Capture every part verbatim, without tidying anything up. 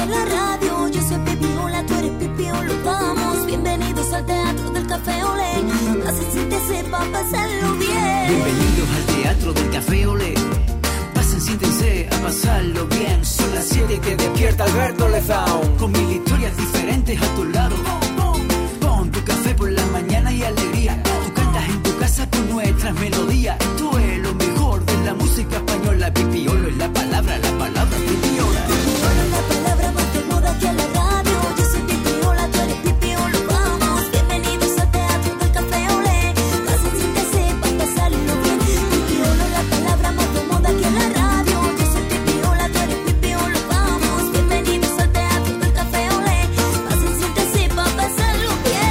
en la radio. Yo soy Pipiola, tú eres Pipiolo, vamos. Bienvenidos al Teatro del Café Olé. Pasen, siéntense pa' pasarlo bien. Bienvenidos al Teatro del Café Olé. Pasen, siéntense a pasarlo bien. Son las siete y te despierta Alberto Lezaun. Con mil historias diferentes a tu lado. Pon tu café por la mañana y alegría. Tú cantas en tu casa con nuestras melodías. Tú es lo mejor de la música española. Pipiolo es la palabra, la palabra Pipiola. Pipiola es la palabra más de moda que a la radio. Yo soy Pipiola, tú eres Pipiolo, vamos. Bienvenidos al Teatro del Café Olé. Pasen, siéntense pa' pasarlo bien. Pipiola es la palabra más de moda que a la radio. Yo soy Pipiola, tú eres Pipiolo, vamos. Bienvenidos al Teatro del Café Olé. Pasen, siéntense pa' pasarlo bien.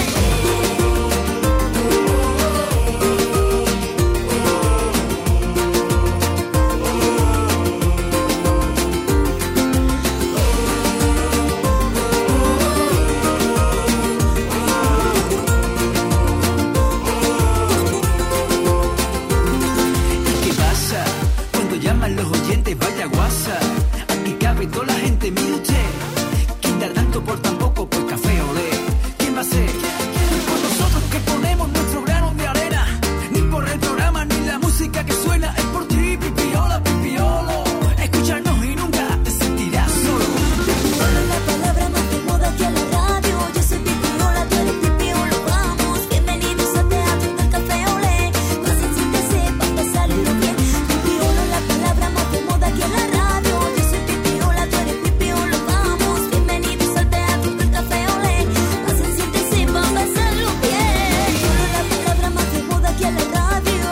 ¿Qué pasa? Cuando llaman los oyentes, vaya guasa. Aquí cabe toda la gente, mire usted. ¿Quién da tanto por tan poco por Café Olé? ¿Quién va a ser? Por nosotros que ponemos nuestro grano de arena. Ni por el programa ni la música que suena. Es por ti, Pipiola, Pipiolo. Escucharnos y nunca te sentirás solo. Pipiola es la palabra más de moda que a la radio. Yo soy Pipiola, tú eres Pipiolo, vamos. Bienvenidos al Teatro del Café Olé. Pasen, siéntense pa' pasarlo bien. Pipiola es la palabra más de moda que a la radio. Yo soy Pipiola, tú eres Pipiolo, vamos. Bienvenidos al Teatro del Café Olé. Pasen, siéntense pa' pasarlo bien. Pipiola es la palabra más de moda que a la radio.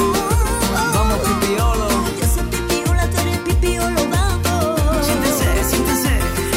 Vamos, Pipiolo. Yo soy Pipiola, tú eres Pipiolo, vamos. Siéntense, siéntense.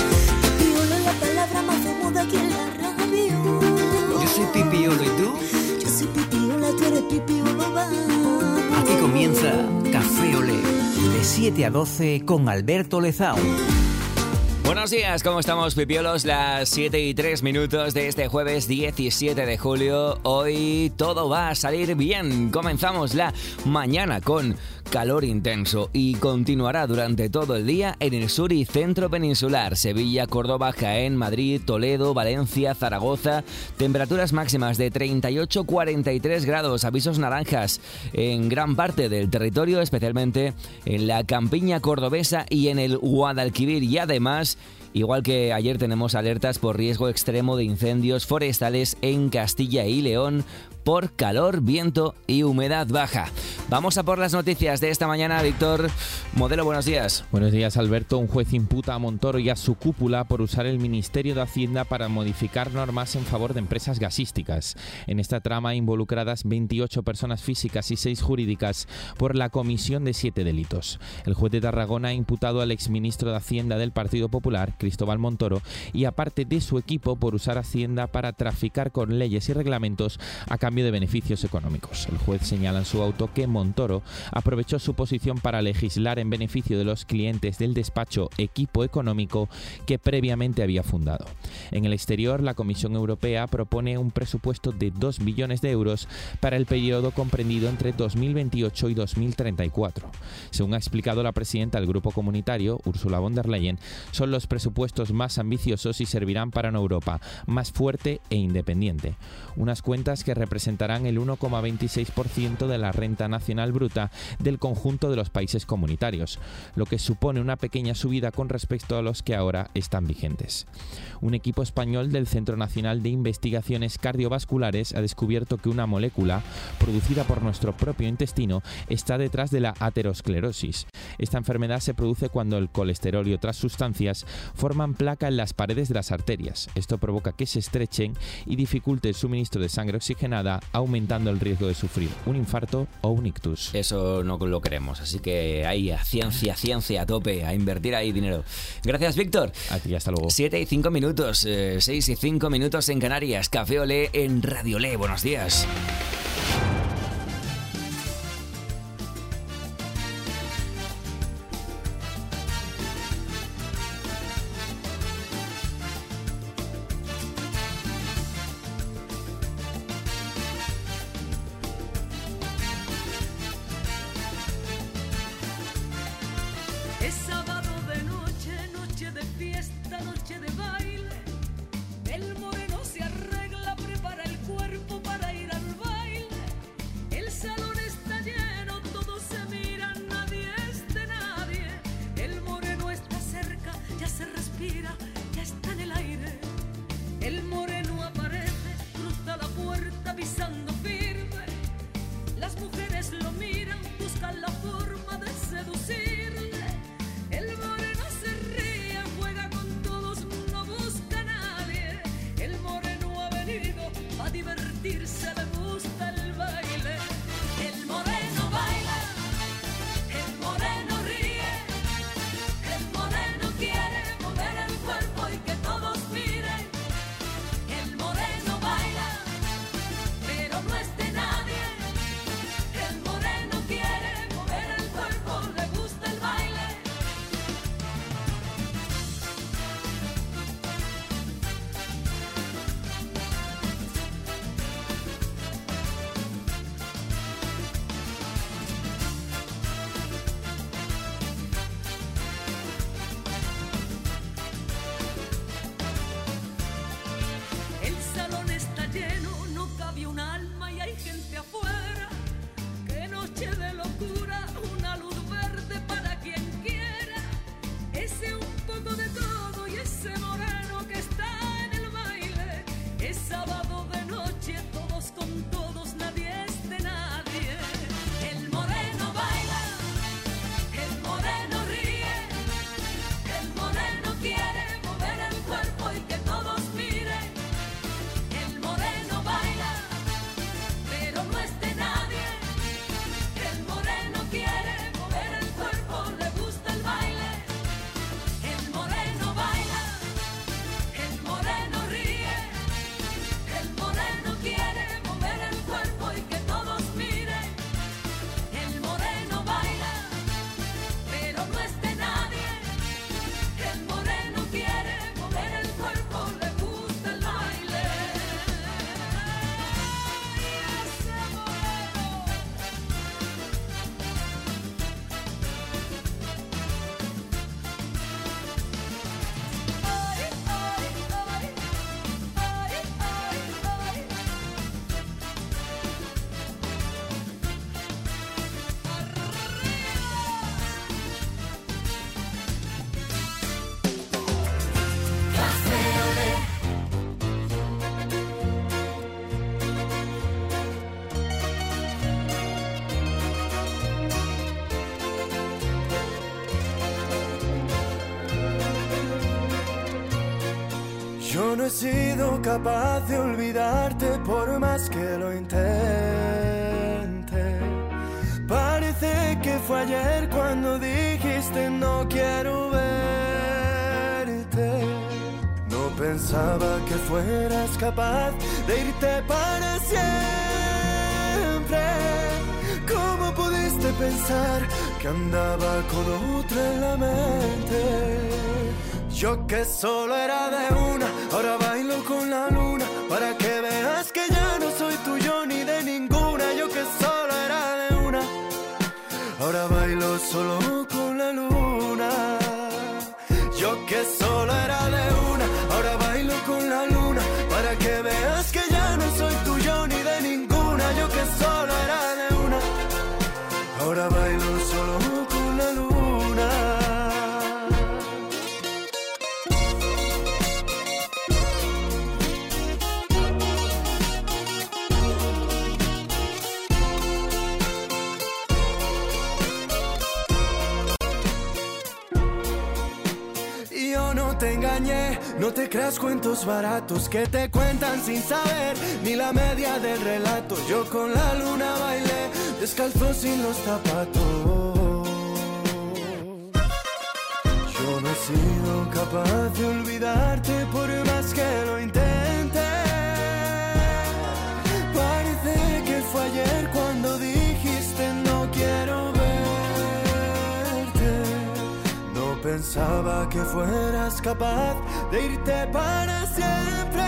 Pipiola es la palabra más de moda que a la radio. Yo soy Pipiolo, ¿y tú? Yo soy Pipiola, tú eres Pipiolo, vamos. Aquí comienza Café Olé. De siete a doce con Alberto Lezaun. Buenos días, ¿cómo estamos, Pipiolos? Las siete y tres minutos de este jueves diecisiete de julio. Hoy todo va a salir bien. Comenzamos la mañana con calor intenso y continuará durante todo el día en el sur y centro peninsular. Sevilla, Córdoba, Jaén, Madrid, Toledo, Valencia, Zaragoza. Temperaturas máximas de treinta y ocho a cuarenta y tres grados. Avisos naranjas en gran parte del territorio, especialmente en la campiña cordobesa y en el Guadalquivir. Y además, igual que ayer, tenemos alertas por riesgo extremo de incendios forestales en Castilla y León por calor, viento y humedad baja. Vamos a por las noticias de esta mañana. Víctor Modelo, buenos días. Buenos días, Alberto. Un juez imputa a Montoro y a su cúpula por usar el Ministerio de Hacienda para modificar normas en favor de empresas gasísticas. En esta trama involucradas veintiocho personas físicas y seis jurídicas por la comisión de siete delitos. El juez de Tarragona ha imputado al exministro de Hacienda del Partido Popular, Cristóbal Montoro, y a parte de su equipo por usar Hacienda para traficar con leyes y reglamentos a cambio de beneficios económicos. El juez señala en su auto que Montoro aprovechó su posición para legislar en beneficio de los clientes del despacho Equipo Económico que previamente había fundado. En el exterior, la Comisión Europea propone un presupuesto de dos billones de euros para el periodo comprendido entre dos mil veintiocho y dos mil treinta y cuatro. Según ha explicado la presidenta del Grupo Comunitario, Ursula von der Leyen, son los presupuestos más ambiciosos y servirán para una Europa más fuerte e independiente. Unas cuentas que representarán el uno coma veintiséis por ciento de la renta nacional bruta del conjunto de los países comunitarios, lo que supone una pequeña subida con respecto a los que ahora están vigentes. Un equipo español del Centro Nacional de Investigaciones Cardiovasculares ha descubierto que una molécula producida por nuestro propio intestino está detrás de la aterosclerosis. Esta enfermedad se produce cuando el colesterol y otras sustancias forman placa en las paredes de las arterias. Esto provoca que se estrechen y dificulte el suministro de sangre oxigenada, aumentando el riesgo de sufrir un infarto o un ictus. Eso no lo queremos, así que ahí a ciencia, ciencia a tope, a invertir ahí dinero. Gracias, Víctor. A ti, hasta luego. siete y cinco minutos, eh, seis y cinco minutos en Canarias. Café Olé en Radio Olé. Buenos días. Es sábado de noche, noche de fiesta. noche de baile, el moreno se arregla, prepara el cuerpo para ir al baile. El salón está lleno, todos se miran, nadie es de nadie. El moreno está cerca, ya se respira, ya está en el aire. El moreno aparece, cruza la puerta pisando firme. Las mujeres lo miran, buscan la forma de seducirle. El moreno se ríe, juega con todos, no busca a nadie. El moreno ha venido a divertirse, le gusta el baile. El moreno baila, el moreno ríe, el moreno quiere mover el cuerpo y que todos miren. El moreno baila, pero no es de nadie. El moreno quiere mover el cuerpo, le gusta el baile. El salón está lleno, no cabe un alma y hay gente afuera. Qué noche de locura, una luz verde para quien quiera. Ese un poco de todo y ese moreno que está en el baile. Es sábado de noche, todos con todos, nadie es de nadie. El moreno baila, el moreno ríe, el moreno quiere mover el cuerpo y que todos miren. El moreno baila, pero no es de nadie. El moreno quiere mover el cuerpo, le gusta el baile. El moreno baila, el moreno ríe, el moreno quiere mover el cuerpo y que todos miren. El moreno baila, pero no es de nadie. El moreno quiere mover el cuerpo, le gusta el baile. Ay, ese moreno. Ay, ay, ay, ay, ay, ay. Yo no he sido capaz de olvidarte por más que lo intente. Parece que fue ayer cuando dijiste no quiero verte. No pensaba que fueras capaz de irte para siempre. ¿Cómo pudiste pensar que andaba con otra en la mente? Yo que solo era de una, ahora bailo con la luna, para que veas que ya no soy tuyo ni de ninguna. Yo que solo era de una, ahora bailo solo con la luna. Yo que solo era de una, ahora bailo con la luna, para que veas que ya no soy tuyo ni de ninguna. Yo que solo era de una, ahora bailo solo con la luna. Te engañé, no te creas cuentos baratos que te cuentan sin saber ni la media del relato. Yo con la luna bailé, descalzo sin los zapatos. Yo no he sido capaz de olvidarte por más que lo intenté. Parece que fue ayer cuando dijiste no quiero verte. No pensaba que fueras capaz de irte para siempre.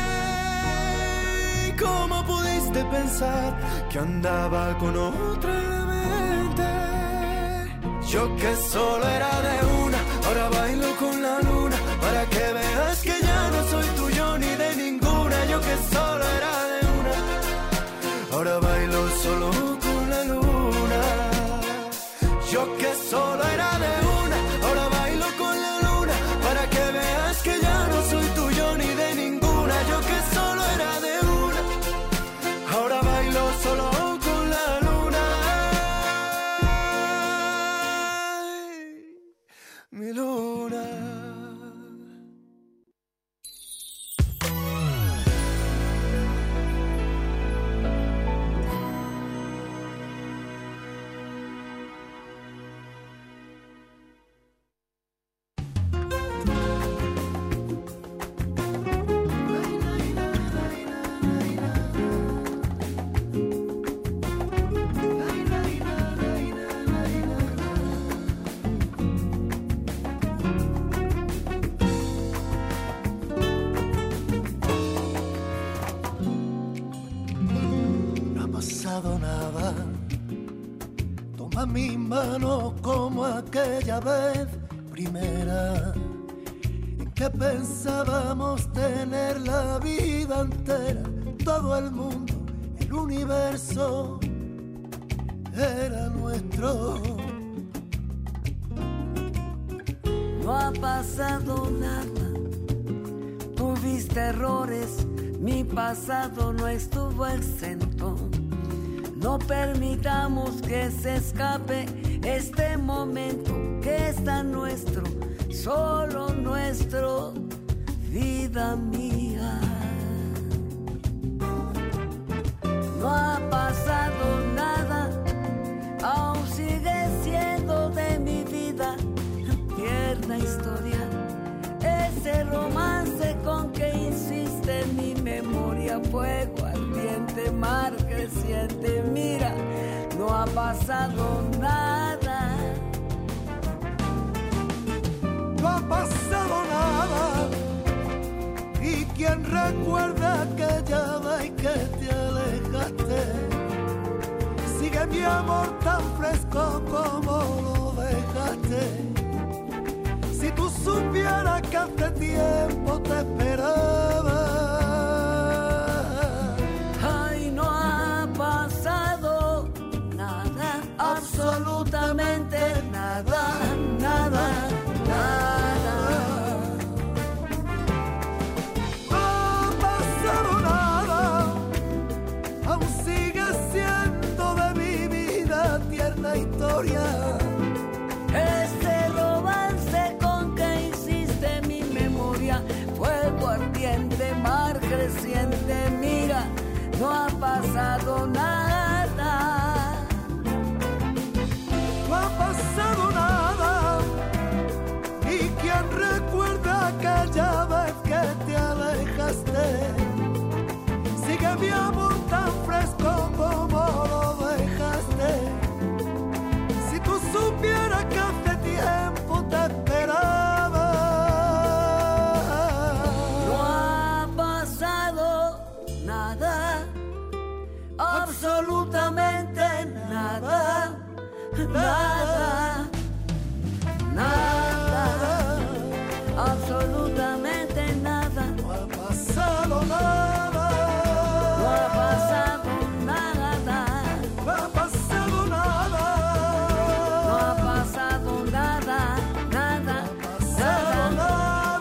¿Cómo pudiste pensar que andaba con otra en la mente? Yo que solo era de una, ahora bailo con la luna, para para que veas que ya no soy tuyo ni de ninguna, yo que solo era de una, ahora bailo solo con la luna. Yo que solo era de una, ahora bailo con la luna, para que veas que ya no soy tuyo ni de ninguna, yo que solo era de una, ahora bailo solo con la luna. Mi luna. Nada, toma mi mano como aquella vez primera en que pensábamos tener la vida entera, todo el mundo, el universo era nuestro. No ha pasado nada, tuviste errores, mi pasado no estuvo exento. No permitamos que se escape este momento que es tan nuestro, solo nuestro, vida mía. No ha pasado nada, aún sigue siendo de mi vida tierna historia. Ese romance con que insiste mi memoria, fuego ardiente, mar creciente, mira, no ha pasado nada. No ha pasado nada, y quien recuerda aquella vez que te alejaste, sigue mi amor tan fresco como lo dejaste. Si tú supieras que hace tiempo te esperaba. Ay, no ha pasado nada, absolutamente nada, nada, nada. No ha pasado nada, aún sigue siendo de mi vida tierna historia. Este romance con que insiste mi memoria, fuego ardiente, mar creciente, mira, no ha pasado nada. No ha pasado nada, y quien recuerda aquella vez que te alejaste, sigue mi amor tan fresco como lo dejaste. Si tú supieras que hace tiempo te esperaba. No ha pasado nada, absolutamente nada, nada, nada, absolutamente nada. No ha pasado nada, no ha pasado nada, no ha pasado nada, no ha pasado nada, nada, pasado nada.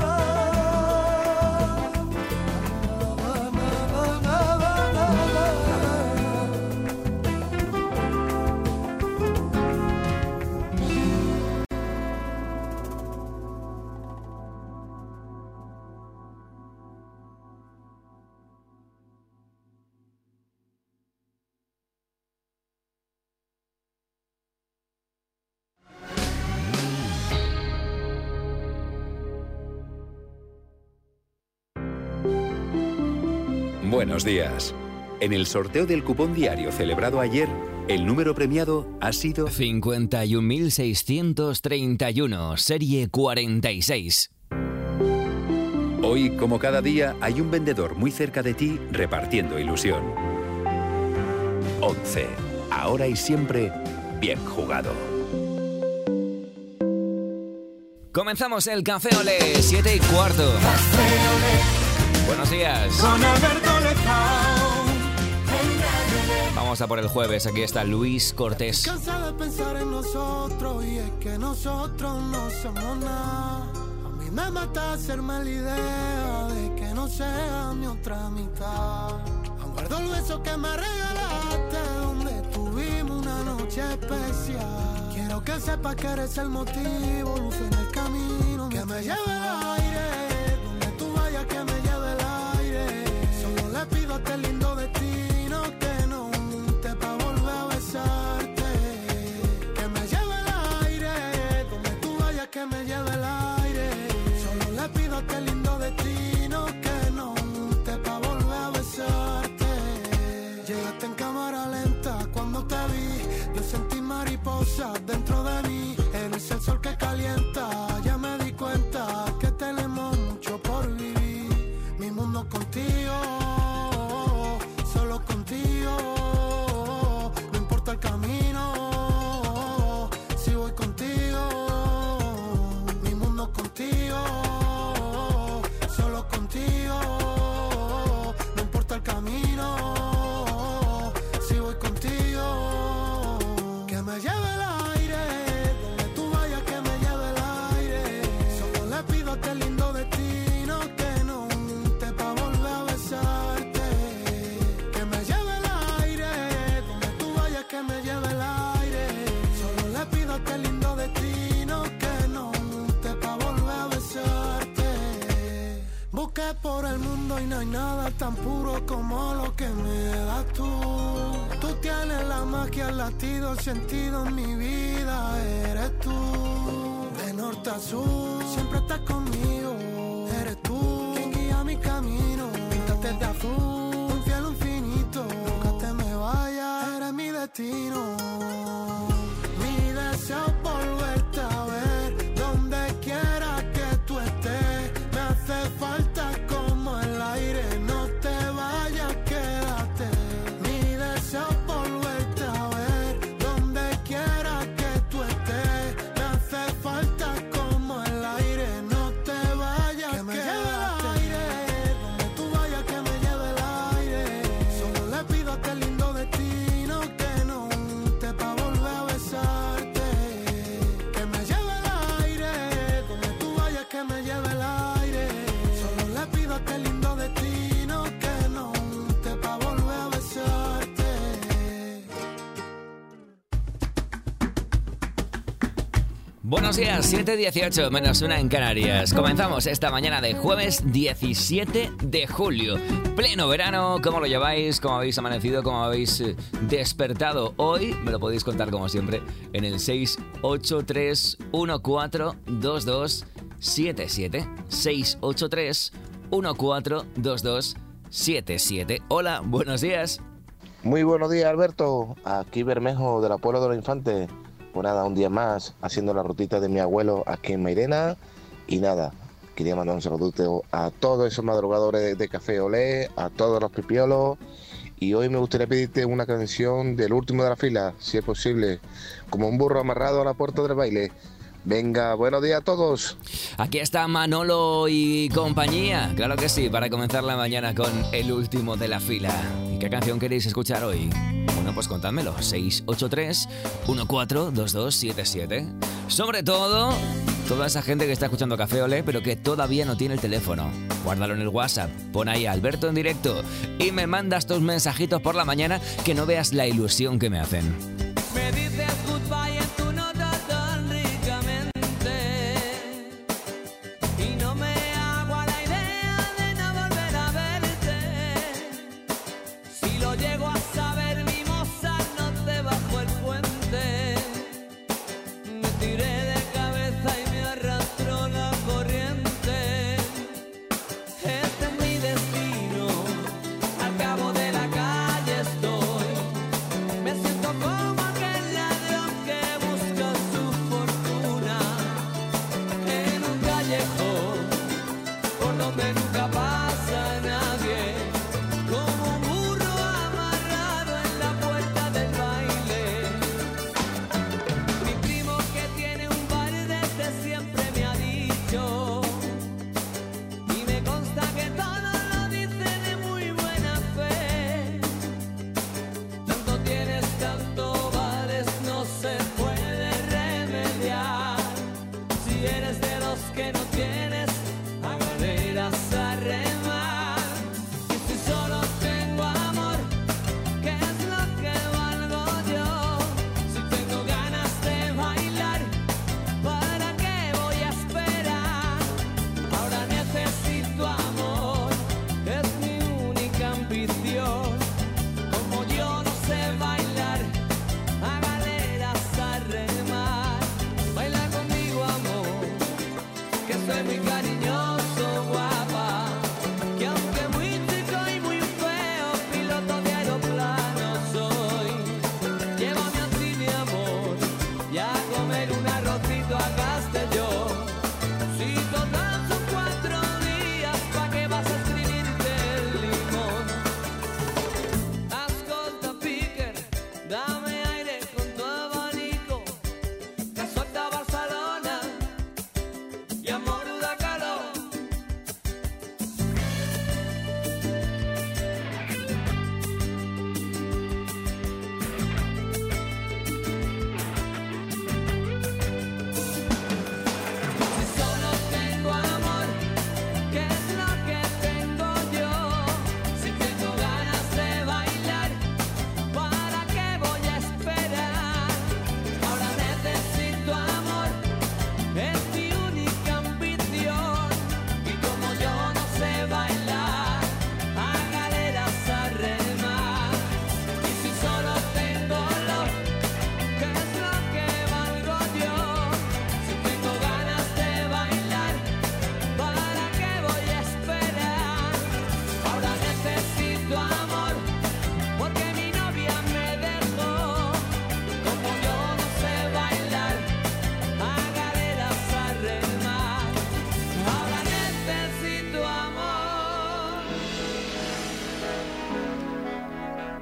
Buenos días. En el sorteo del cupón diario celebrado ayer, el número premiado ha sido cincuenta y un mil seiscientos treinta y uno, serie cuarenta y seis. Hoy, como cada día, hay un vendedor muy cerca de ti repartiendo ilusión. once. Ahora y siempre, bien jugado. Comenzamos el Café Olé, siete y cuarto. Buenos días. Con Alberto Lezao. Vamos a por el jueves, aquí está Luis Cortés. Cansado de pensar en nosotros y es que nosotros no somos nada. A mí me mata hacerme la idea de que no sea mi otra mitad. Aún guardo el beso que me regalaste donde tuvimos una noche especial. Quiero que sepas que eres el motivo, luz en el camino, que me lleve el aire, donde tú vayas que me lleve el aire. Solo le pido a este lindo destino que no te pa' volver a besarte. Que me lleve el aire, donde tú vayas que me lleve el aire. Solo le pido a este lindo destino que no te pa' volver a besarte. Llegaste en cámara lenta cuando te vi, yo sentí mariposas dentro de mí. Eres el sol que calienta, ya me di cuenta que tenemos mucho por vivir. Mi mundo contigo, solo contigo. No importa el camino, si voy contigo. Mi mundo contigo, solo contigo. No importa el camino, si voy contigo. Que me lleve el aire, donde tú vayas que me lleve el aire. Solo le pido a este lindo destino que no te pa' volver a besarte. Que me lleve el aire, donde tú vayas que me lleve el aire. Solo le pido a este lindo destino que no te pa' volver a besarte. Busqué por el mundo y no hay nada tan puro como lo que me das tú. Tú tienes la magia, el latido, el sentido en mi vida, eres tú. De norte a sur, siempre estás conmigo, eres tú quien guía mi camino. Píntate de azul, un cielo infinito, nunca te me vayas, eres mi destino. Mi deseo es volverte a ver, donde quiera que tú estés. Me hace falta como el aire, no te vayas, quédate. Mi deseo es volverte a ver, donde quiera que tú estés. Me hace falta como el aire, no te vayas, que me lleve el aire, donde tú vayas que me lleve el aire. Solo le pido a este lindo destino que no te pa' volver a besarte. Que me lleve el aire, donde tú vayas que me lleve el aire. Solo le pido a este lindo destino que no te pa' volver a besarte. Buenos días, siete dieciocho menos una en Canarias. Comenzamos esta mañana de jueves diecisiete de julio. Pleno verano, ¿cómo lo lleváis? ¿Cómo habéis amanecido? ¿Cómo habéis eh, despertado hoy? Me lo podéis contar como siempre en el seis ocho tres uno cuatro dos dos siete siete. seis ocho tres uno cuatro dos dos siete siete. Hola, buenos días. Muy buenos días, Alberto. Aquí Bermejo de la Puebla de los Infantes. Pues nada, un día más haciendo la rutita de mi abuelo aquí en Mairena. Y nada, quería mandar un saludo a todos esos madrugadores de, de Café Olé, a todos los pipiolos. Y hoy me gustaría pedirte una canción del último de la fila, si es posible, como un burro amarrado a la puerta del baile. Venga, buenos días a todos. Aquí está Manolo y compañía. Claro que sí, para comenzar la mañana con el último de la fila. ¿Y qué canción queréis escuchar hoy? Bueno, pues contádmelo. seis ocho tres uno cuatro dos dos siete siete. Sobre todo, toda esa gente que está escuchando Café Olé, pero que todavía no tiene el teléfono. Guárdalo en el WhatsApp, pon ahí Alberto en directo y me mandas tus mensajitos por la mañana que no veas la ilusión que me hacen. Me dices goodbye en tu nota tan ricamente y no me hago a la idea de no volver a verte. Si lo llego a saber, mi moza, no te bajo el puente. Me tiré de cabeza y me arrastró la corriente. Este es mi destino, al cabo de la calle estoy. Me siento como aquel ladrón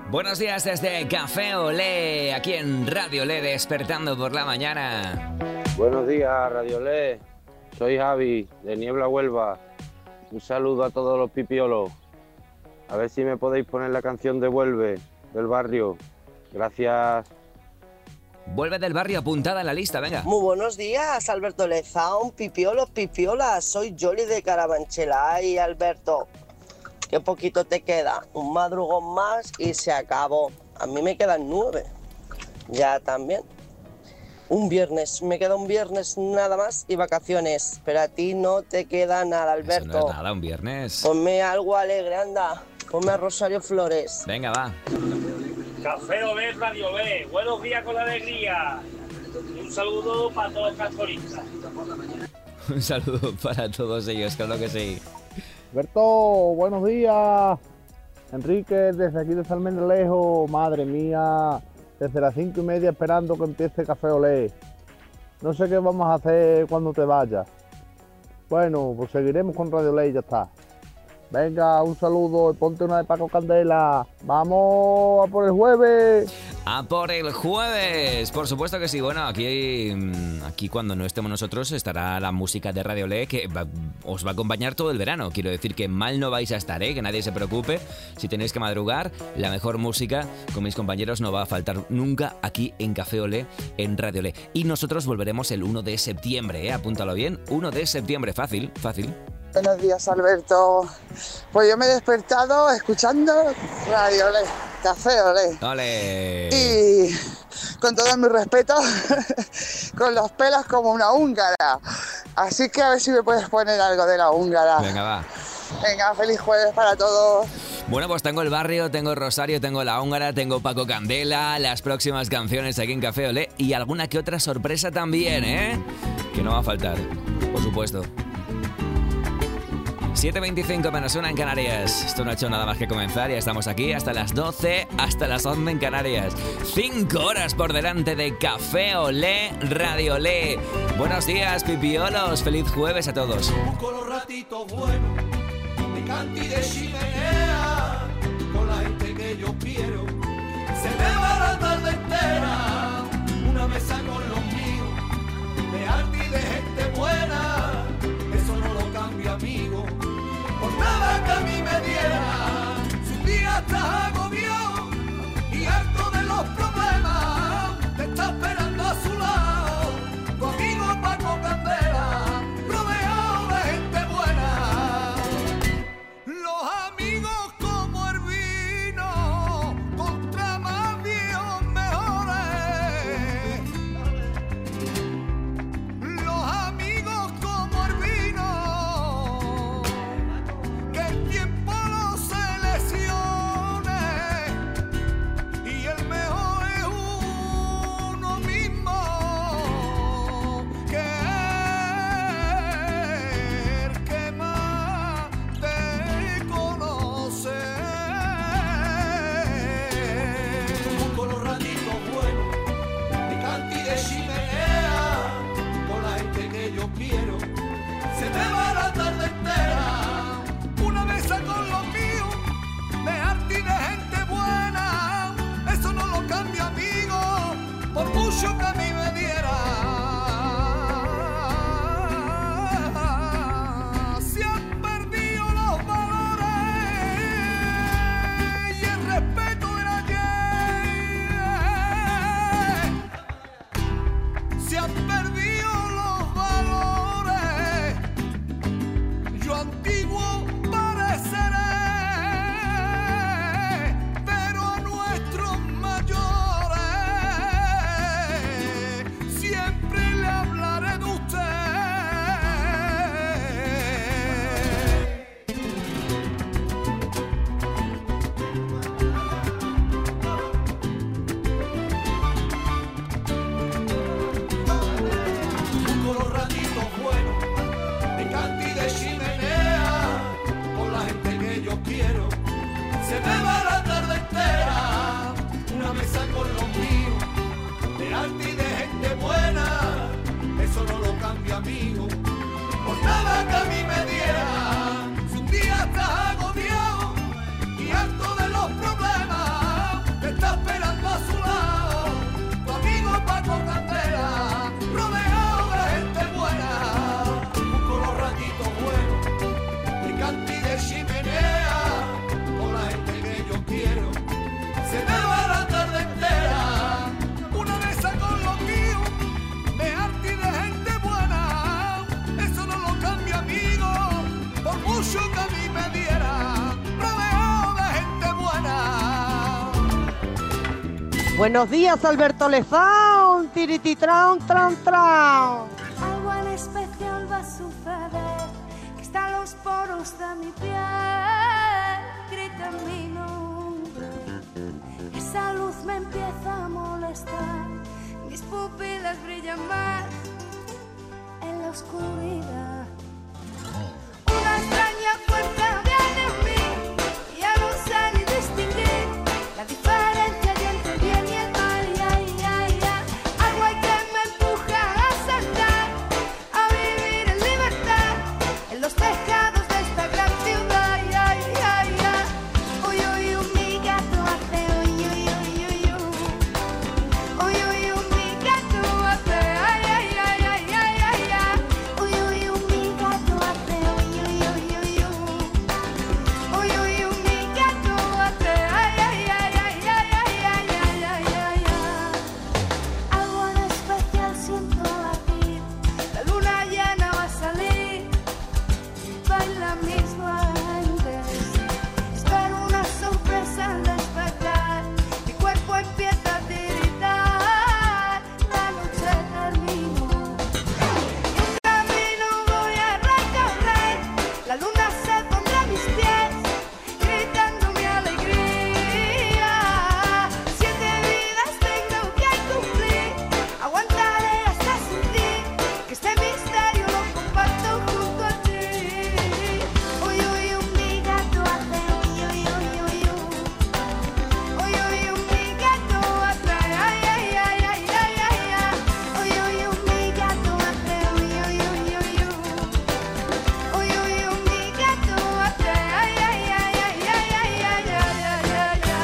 Buenos días desde Café Olé, aquí en Radio Olé, despertando por la mañana. Buenos días, Radio Olé. Soy Javi, de Niebla, Huelva. Un saludo a todos los pipiolos. A ver si me podéis poner la canción de Vuelve, del barrio. Gracias. Vuelve del barrio, apuntada en la lista, venga. Muy buenos días, Alberto Lezaun, pipiolos, pipiolas. Soy Jolly de Carabanchel. Ay, Alberto, qué poquito te queda. Un madrugón más y se acabó. A mí me quedan nueve. Ya también. Un viernes, me queda un viernes nada más y vacaciones. Pero a ti no te queda nada, Alberto. Eso no es nada, un viernes. Ponme algo alegre, anda. Ponme a Rosario Flores. Venga, va. Café Olé, Radio Olé. Buenos días con la alegría. Un saludo para todos los castoristas. Un saludo para todos ellos, claro que sí. Alberto, buenos días. Enrique, desde aquí de Salmenelejo. Madre mía, desde las cinco y media esperando que empiece Café Olé. No sé qué vamos a hacer cuando te vayas. Bueno, pues seguiremos con Radio Olé y ya está. Venga, un saludo y ponte una de Paco Candela. ¡Vamos a por el jueves! ¡A por el jueves! Por supuesto que sí. Bueno, aquí, aquí cuando no estemos nosotros estará la música de Radio Olé que va, os va a acompañar todo el verano. Quiero decir que mal no vais a estar, ¿eh? Que nadie se preocupe. Si tenéis que madrugar, la mejor música con mis compañeros no va a faltar nunca aquí en Café Olé, en Radio Olé. Y nosotros volveremos el uno de septiembre, ¿eh? Apúntalo bien. uno de septiembre, fácil, fácil. Buenos días, Alberto. Pues yo me he despertado escuchando Radio Olé, Café Olé. ¡Ole! Y con todo mi respeto, con los pelos como una húngara. Así que a ver si me puedes poner algo de la húngara. Venga, va. Venga, feliz jueves para todos. Bueno, pues tengo el barrio, tengo Rosario, tengo la húngara, tengo Paco Candela, las próximas canciones aquí en Café Olé y alguna que otra sorpresa también, ¿eh? Que no va a faltar, por supuesto. siete veinticinco menos una en Canarias. Esto no ha hecho nada más que comenzar. Ya estamos aquí hasta las doce, hasta las once en Canarias. Cinco horas por delante de Café Olé, Radio Olé. Buenos días, pipiolos. Feliz jueves a todos. Con los ratitos buenos, de canti de chimenea, con la gente que yo quiero. Se me va la tarde entera, una mesa con los míos, de arte y de gente buena. Eso no lo cambio, amigo. Por nada que a mí me diera, si un día estás agobiado y harto de los problemas, te está esperando a su lado tu amigo Paco Candela, rodeado de gente buena. Los amigos como el vino, contra más viejos mejores. Buenos días, Alberto Lezón, tirititran, tran, tran. Algo en especial va a suceder, que están los poros de mi piel, grita mi nombre. Esa luz me empieza a molestar, mis pupilas brillan más en la oscuridad. Una extraña fuerza viene en mí, y ya no sé ni distinguir la diferencia entre el bien y el mal. Ya, ya, ya. Algo hay que me empuja a saltar, a vivir en libertad, en los tejados de esta gran ciudad. Ya, ya, ya. Uy, uy, uy, mi gato hace uy, uy, uy, uy, uy. Uy, uy, uy, mi gato hace ay, ay, ay, ay, ay, ay, ay. Uy, uy, uy, mi gato hace uy, uy, uy, uy, uy. Uy, uy, uy, mi gato hace ay, ay, ay, ay, ay, ay, ay, ay, ay, ay, ay. Algo en especial siento latir, la luna llena va a salir, baila mis duendes. Espero una sorpresa al despertar, mi cuerpo empieza a tiritar, la noche terminó. Y un camino voy a recorrer, la luna se pondrá a mis pies, gritando mi alegría. Siete vidas tengo que cumplir, aguantaré hasta sentir que este misterio lo comparto junto a ti. Uy, uy, uy, mi gato hace uy, uy, uy, uy, uy. Uy, uy, uy, mi gato hace ay, ay, ay, ay, ay, ay, ay. Uy, uy, uy, mi gato hace uy, uy, uy, uy, uy. Uy, uy, uy, mi gato hace ay, ay, ay, ay, ay, ay, ay, ay, ay, ay, ay.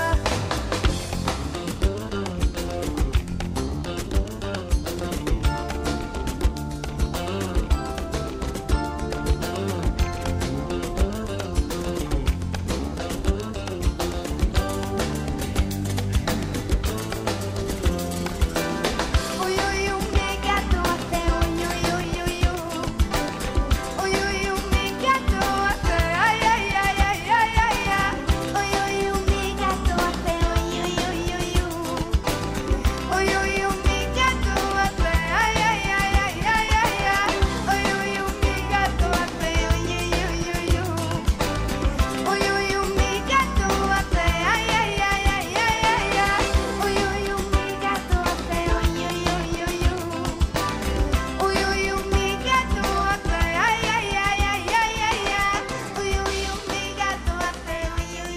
Uy, uy, uy, mi gato hace uy, uy, uy, uy, uy. Uy, uy, uy, mi gato hace ay, ay, ay, ay, ay, ay, ay. Uy, uy, uy, mi gato hace uy, uy, uy, uy, uy. Uy, uy, uy, mi gato hace ay, ay, ay, ay, ay, ay, ay. Uy, uy, uy, mi gato hace uy, uy, uy, uy, uy. Uy, uy, uy, mi gato hace ay, ay, ay, ay, ay, ay, ay. Uy, uy, uy, mi gato hace uy, uy, uy, uy, uy. Uy, uy, uy, mi gato hace ay, ay, ay, ay, ay, ay, ay. Uy, uy, uy, mi gato hace uy, uy,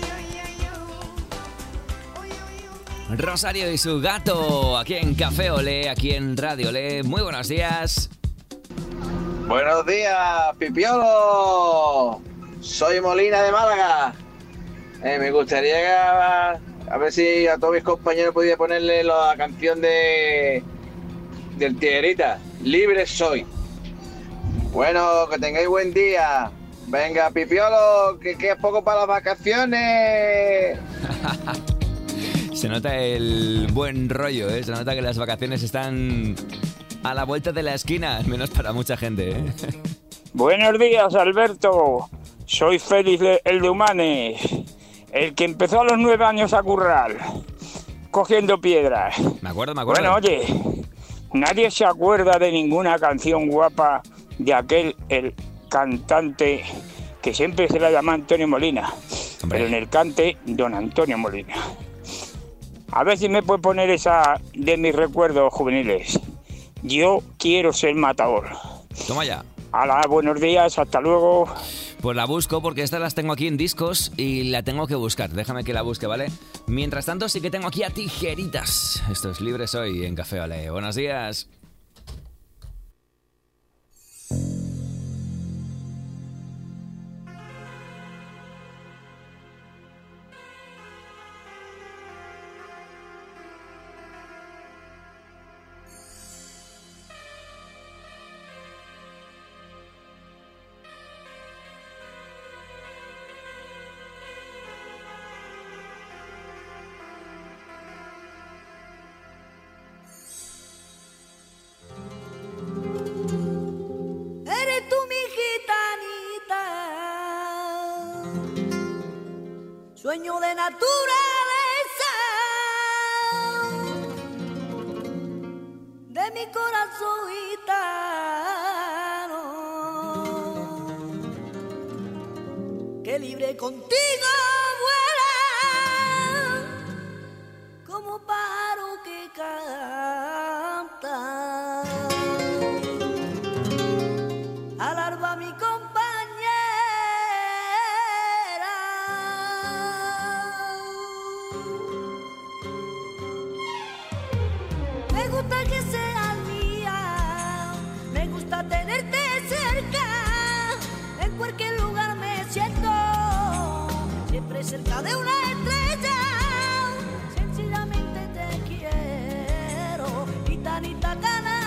uy, uy, uy. Rosario y su gato, aquí en Café Olé, aquí en Radio Olé. Muy buenos días. Buenos días, Pipiolo. Soy Molina de Málaga. Eh, me gustaría que a, a ver si a todos mis compañeros podía ponerle la canción de del Tierrita, Libre Soy. Bueno, que tengáis buen día. Venga, Pipiolo, que queda poco para las vacaciones. Se nota el buen rollo, ¿eh? Se nota que las vacaciones están a la vuelta de la esquina, al menos para mucha gente, ¿eh? Buenos días, Alberto. Soy Félix de- el de Humanes, el que empezó a los nueve años a currar, cogiendo piedras. Me acuerdo, me acuerdo. Bueno, oye, nadie se acuerda de ninguna canción guapa de aquel, el cantante que siempre se la llama Antonio Molina, pero en el cante, don Antonio Molina. A ver si me puede poner esa de mis recuerdos juveniles. Yo quiero ser matador. Toma ya. Hola, buenos días, hasta luego. Pues la busco porque estas las tengo aquí en discos y la tengo que buscar. Déjame que la busque, ¿vale? Mientras tanto, sí que tengo aquí a Tijeritas. Esto es Libre Soy en Café Olé. Buenos días. Eres tú mi gitanita, sueño de naturaleza, gitano que libre contigo vuela como pájaro que canta. Al alba mi compañera, me gusta que seas mía, me gusta tenerte cerca, en cualquier lugar me siento, siempre cerca de una estrella, sencillamente te quiero, gitanita canastera.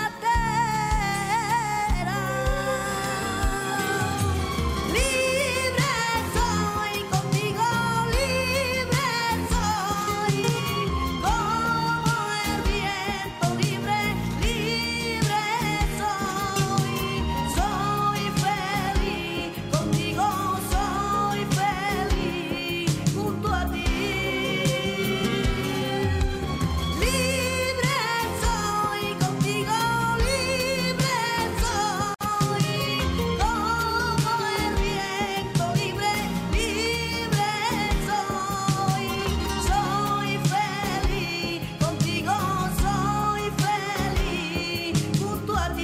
Libre soy, contigo libre soy, como el viento libre, libre soy, soy feliz, contigo soy feliz, junto a ti. Libre soy, contigo libre soy, como el viento libre, libre soy, soy feliz, contigo soy feliz, junto a ti.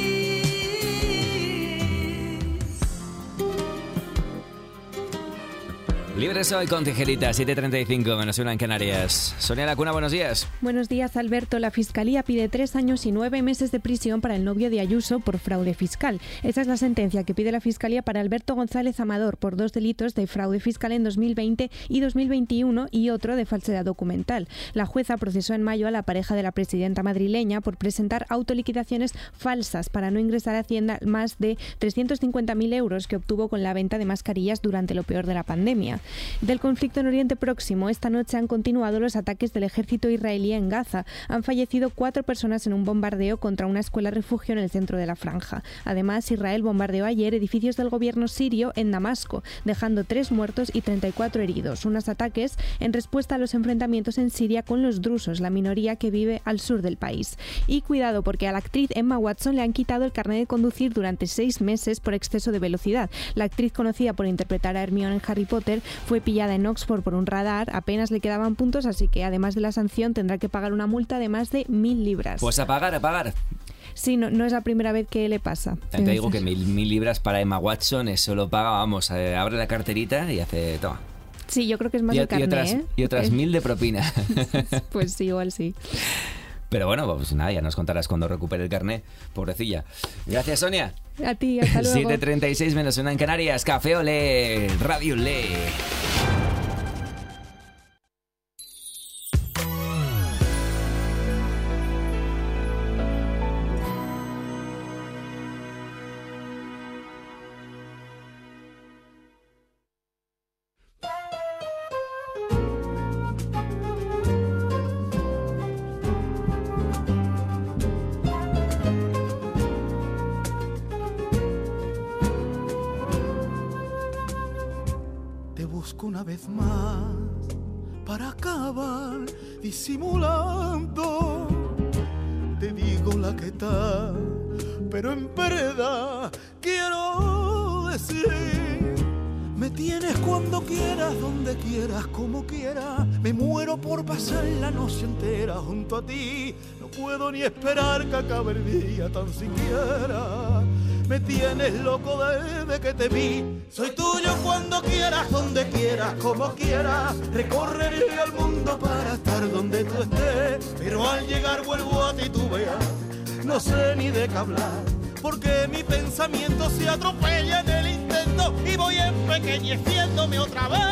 Libre soy con tijeritas, siete treinta y cinco, menos una en Canarias. Sonia Lacuna, buenos días. Buenos días, Alberto. La Fiscalía pide tres años y nueve meses de prisión para el novio de Ayuso por fraude fiscal. Esa es la sentencia que pide la Fiscalía para Alberto González Amador por dos delitos de fraude fiscal en dos mil veinte y dos mil veintiuno y otro de falsedad documental. La jueza procesó en mayo a la pareja de la presidenta madrileña por presentar autoliquidaciones falsas para no ingresar a Hacienda más de trescientos cincuenta mil euros que obtuvo con la venta de mascarillas durante lo peor de la pandemia. Del conflicto en Oriente Próximo, esta noche han continuado los ataques del ejército israelí en Gaza. Han fallecido cuatro personas en un bombardeo contra una escuela refugio en el centro de la franja. Además, Israel bombardeó ayer edificios del gobierno sirio en Damasco, dejando tres muertos y treinta y cuatro heridos. Unos ataques en respuesta a los enfrentamientos en Siria con los drusos, la minoría que vive al sur del país. Y cuidado, porque a la actriz Emma Watson le han quitado el carnet de conducir durante seis meses por exceso de velocidad. La actriz, conocida por interpretar a Hermione en Harry Potter, fue pillada en Oxford por un radar, apenas le quedaban puntos, así que además de la sanción tendrá que pagar una multa de más de mil libras. Pues a pagar, a pagar. Sí, no, no es la primera vez que le pasa. Te digo que mil, mil libras para Emma Watson, eso lo paga, vamos, eh, abre la carterita y hace, toma. Sí, yo creo que es más Y, el carné, y otras, ¿eh? y otras mil de propina. Pues sí, igual sí. Pero bueno, pues nada, ya nos contarás cuando recupere el carné, pobrecilla. Gracias, Sonia. A ti, hasta luego. siete treinta y seis menos una en Canarias. Café Olé, Radio Olé. Una vez más para acabar disimulando, te digo la que está, pero en verdad quiero decir, me tienes cuando quieras, donde quieras, como quieras, me muero por pasar la noche entera junto a ti, no puedo ni esperar que acabe el día tan siquiera. Me tienes loco desde que te vi. Soy tuyo cuando quieras, donde quieras, como quieras. Recorreré el mundo para estar donde tú estés. Pero al llegar vuelvo a ti, tú veas, no sé ni de qué hablar. Porque mi pensamiento se atropella en el intento y voy empequeñeciéndome otra vez.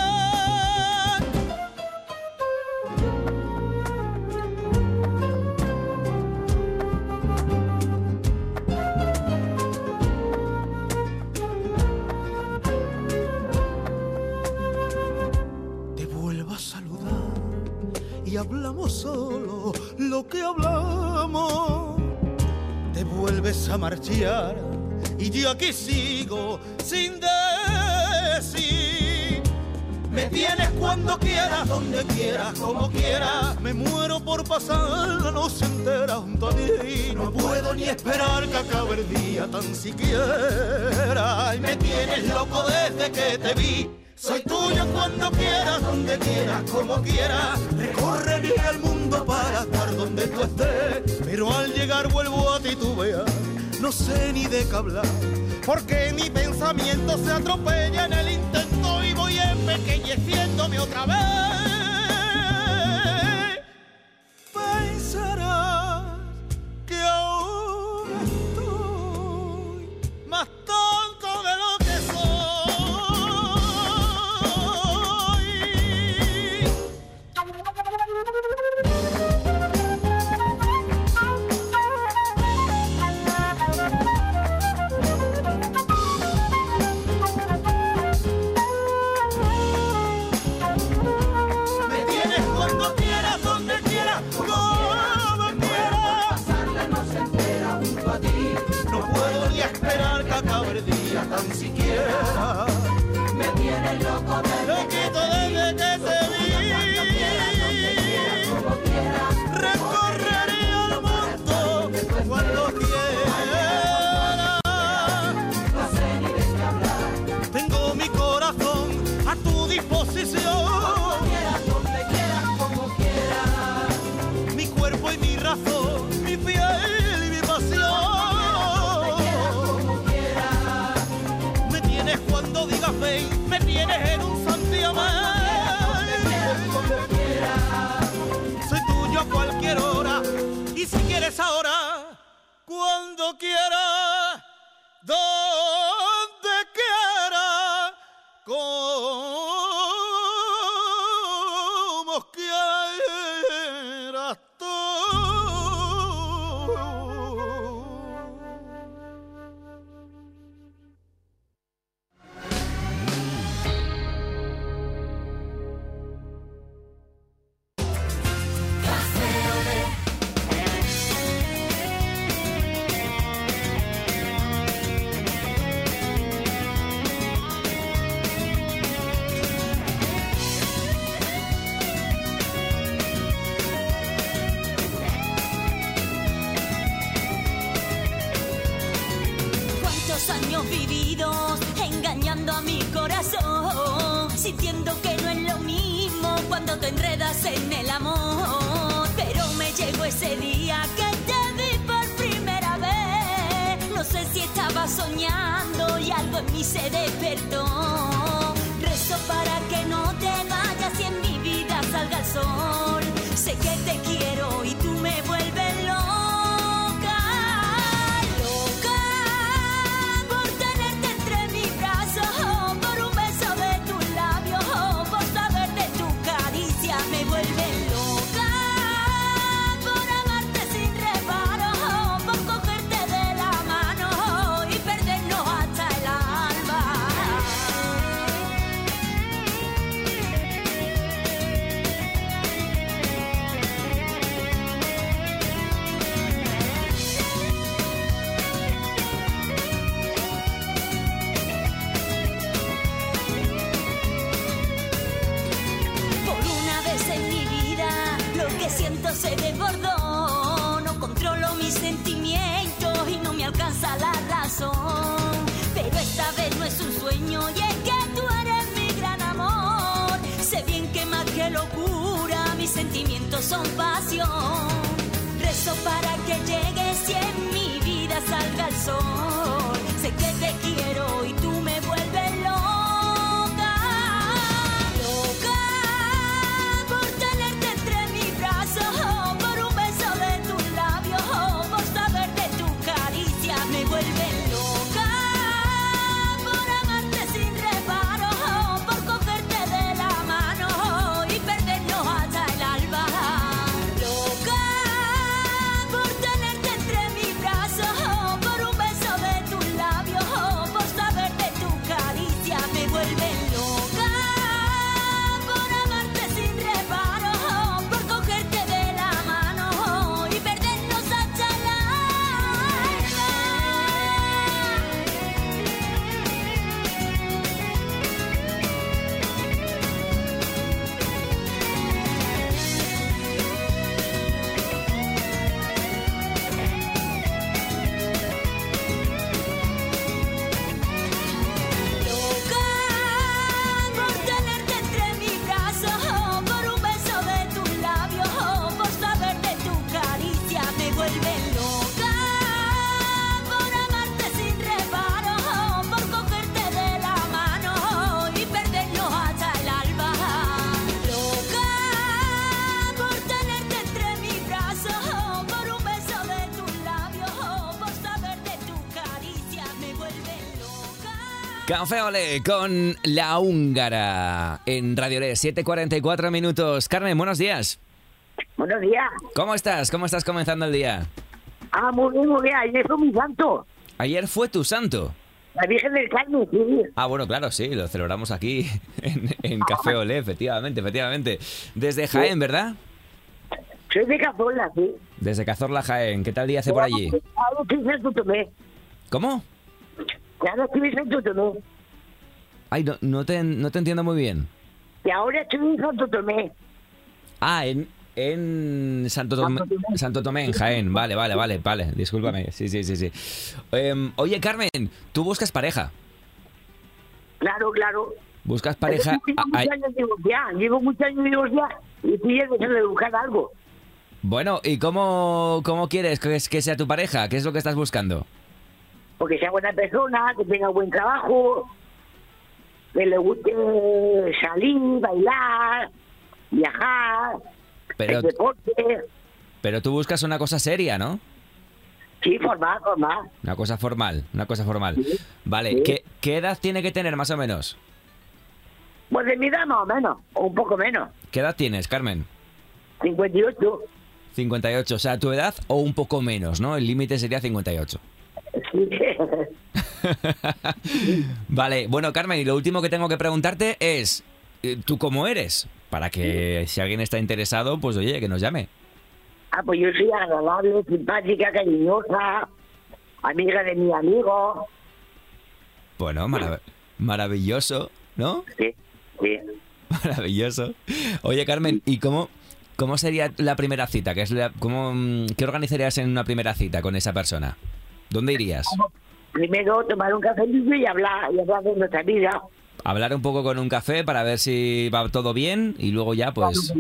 Y hablamos solo lo que hablamos. Te vuelves a marchar y yo aquí sigo sin decir Me tienes cuando quieras, donde quieras, como quieras. Me muero por pasar la noche entera junto a ti. No puedo ni esperar que acabe el día tan siquiera. Y me tienes loco desde que te vi. Soy tuyo cuando quieras, donde quieras, como quieras. Recorrería el mundo para estar donde tú estés. Pero al llegar vuelvo a ti, tú veas, no sé ni de qué hablar. Porque mi pensamiento se atropella en el intento y voy empequeñeciéndome otra vez. Pensarás que ahora estoy más tonto de lo que esperar que acabe el día tan siquiera. Me tienes loco loquito desde que te vi. Recorrería el mundo cuando quiera. No sé ni de qué hablar. Tengo mi corazón a tu disposición. Como quieras, donde quieras, como quieras. Mi cuerpo y mi razón, mi piel y mi pasión. Cuando digas ven, me tienes en un santiamén. Soy tuyo a cualquier hora. Y si quieres ahora, cuando quieras, donde quieras, como quieras tú. Años vividos engañando a mi corazón, sintiendo que no es lo mismo cuando te enredas en el amor. Pero me llegó ese día que te vi por primera vez. No sé si estaba soñando y algo en mí se despertó. Rezo para que no te vayas y en mi vida salga el sol. Sé que te quiero y tú me vuelves loca. Se desbordó, no controlo mis sentimientos y no me alcanza la razón. Pero esta vez no es un sueño y es que tú eres mi gran amor. Sé bien que más que locura mis sentimientos son pasión. Rezo para que llegues y en mi vida salga el sol. Sé que te quiero y tú me vuelves loca. Por tenerte entre mis brazos, por un beso Café Olé con La Húngara en Radio Olé, siete cuarenta y cuatro minutos. Carmen, buenos días. Buenos días. ¿Cómo estás? ¿Cómo estás comenzando el día? Ah, muy bien, muy bien. Ayer fue mi santo. Ayer fue tu santo. La Virgen del Carmen, sí. Ah, bueno, claro, sí, lo celebramos aquí en, en Café Olé, efectivamente, efectivamente. Desde Jaén, ¿verdad? Soy de Cazorla, sí. Desde Cazorla, Jaén. ¿Qué tal día hace por allí? Ahora estoy en Santo Tomé. ¿Cómo? Ahora estoy en Santo Tomé. Ay, no, no, te, no te entiendo muy bien. Y ahora estoy en Santo Tomé. Ah, en, en Santo Tomé, Santo Tomé, en Jaén. Vale, vale, vale, vale. Discúlpame. Sí, sí, sí, sí. Eh, oye, Carmen, tú buscas pareja. Claro, claro. ¿Buscas pareja? Llevo muchos años divorciada. Llevo muchos años divorciada y estoy empezando a buscar algo. Bueno, ¿y cómo, cómo quieres que, que sea tu pareja? ¿Qué es lo que estás buscando? Porque sea buena persona, que tenga buen trabajo, que le guste salir, bailar, viajar, Pero, el deporte. pero tú buscas una cosa seria, ¿no? Sí, formal, formal. Una cosa formal, una cosa formal. Sí, Vale, sí. ¿qué, ¿qué edad tiene que tener más o menos? Pues de mi edad más o menos, o un poco menos. ¿Qué edad tienes, Carmen? cincuenta y ocho. cincuenta y ocho, o sea, tu edad o un poco menos, ¿no? El límite sería cincuenta y ocho. Vale, bueno, Carmen, y lo último que tengo que preguntarte es, eh, ¿tú cómo eres? Para que si alguien está interesado, pues oye, que nos llame. Ah, pues yo soy agradable, simpática, cariñosa, amiga de mi amigo. Bueno, marav- maravilloso, ¿no? Sí, sí. Maravilloso. Oye, Carmen, ¿y cómo, cómo sería la primera cita? ¿Qué, es la- cómo, mm, ¿Qué organizarías en una primera cita con esa persona? ¿Dónde irías? Primero tomar un café y hablar, y hablar de nuestra vida. Hablar un poco con un café para ver si va todo bien y luego ya, pues...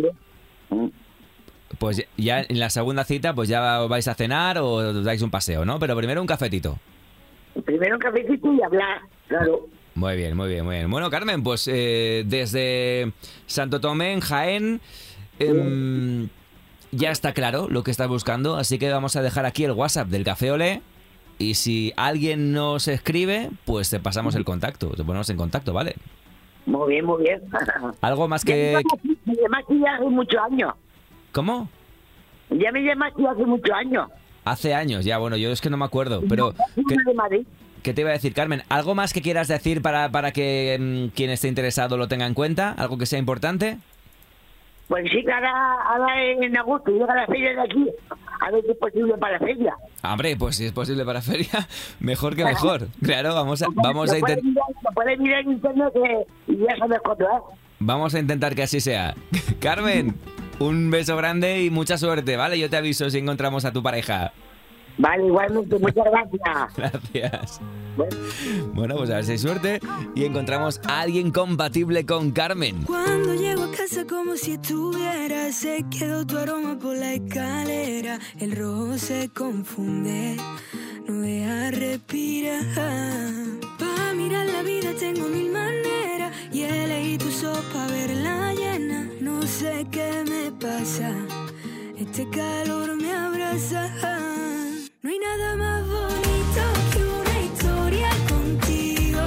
Pues ya en la segunda cita, pues ya vais a cenar o os dais un paseo, ¿no? Pero primero un cafetito. Primero un cafecito y hablar, claro. Muy bien, muy bien, muy bien. Bueno, Carmen, pues eh, desde Santo Tomé, en Jaén, em, ya está claro lo que estás buscando, así que vamos a dejar aquí el WhatsApp del Café Olé y si alguien nos escribe, pues te pasamos el contacto, te ponemos en contacto, ¿vale? Muy bien, muy bien. Algo más que... Me llamaste ya hace muchos años. ¿Cómo? Ya me llamaste hace muchos años. Hace años, ya, bueno, yo es que no me acuerdo, pero... ¿qué, de Madrid. qué te iba a decir, Carmen? ¿Algo más que quieras decir para, para que mm, quien esté interesado lo tenga en cuenta? ¿Algo que sea importante? Pues sí, que ahora, ahora en agosto llega la feria de aquí. A ver si es posible para la feria. Hombre, pues si es posible para feria, mejor que mejor. Claro, vamos a, vamos a, Lo puedes intent- mirar, lo puedes mirar en internet que- y ya sabes cuánto es. vamos a intentar que así sea. Carmen, un beso grande y mucha suerte, ¿vale? Yo te aviso si encontramos a tu pareja. Vale, igualmente, muchas gracias. Gracias. Bueno, pues a ver si hay suerte y encontramos a alguien compatible con Carmen. Cuando llego a casa como si estuviera, se quedó tu aroma por la escalera. El rojo se confunde, no deja respirar. Pa' mirar la vida tengo mil maneras y elegí tu sopa verla llena. No sé qué me pasa, este calor me abraza. No hay nada más bonito que una historia contigo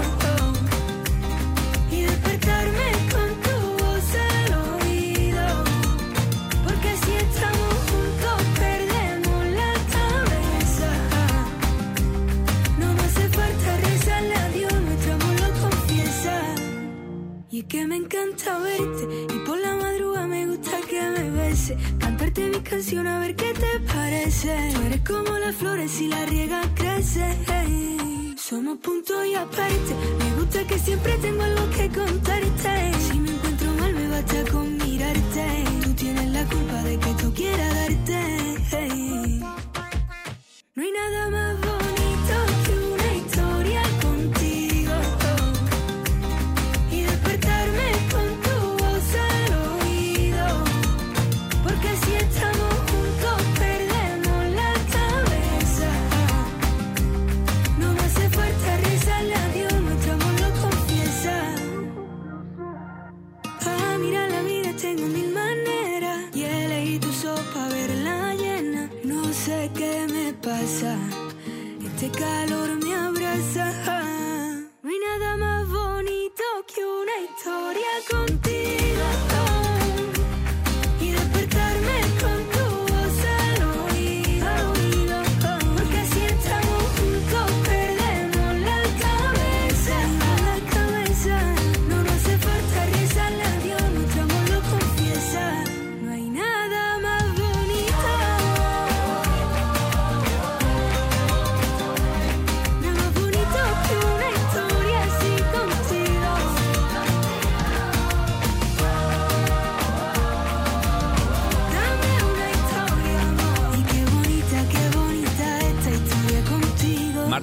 y despertarme con tu voz al oído, porque si estamos juntos perdemos la cabeza. No me hace falta rezarle a Dios, nuestro amor lo confiesa. Y es que me encanta verte y por la madrugada me gusta que me beses, cantarte mi canción a ver qué te parece. Tú eres como las flores y la riega crece. Somos punto y aparte, me gusta que siempre tengo algo que contarte. Si me encuentro mal me basta con mirarte. Tú tienes la culpa de que tú quieras darte. No hay nada más bonito que una historia contigo y despertarme con tu voz al oído, porque si estamos juntos perdemos la cabeza. No me hace falta rezarle a Dios, nuestro amor lo confiesa. Pa' mirar la vida tengo mil maneras y elegí tu sopa verla llena. No sé qué me pasa, este calor me abraza. No hay nada más